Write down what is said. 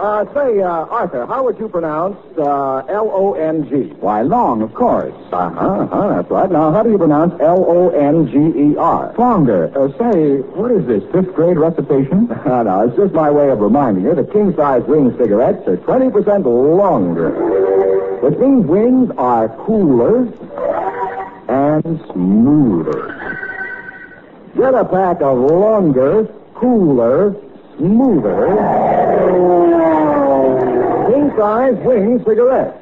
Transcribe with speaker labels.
Speaker 1: Arthur, how would you pronounce L-O-N-G?
Speaker 2: Why, long, of course.
Speaker 1: That's right. Now, how do you pronounce L-O-N-G-E-R?
Speaker 2: Longer. Say, what is this, fifth grade recitation?
Speaker 1: No, it's just my way of reminding you that king-size wing cigarettes are 20% longer, which means wings are cooler and smoother. Get a pack of longer, cooler, smoother king-size wing cigarettes.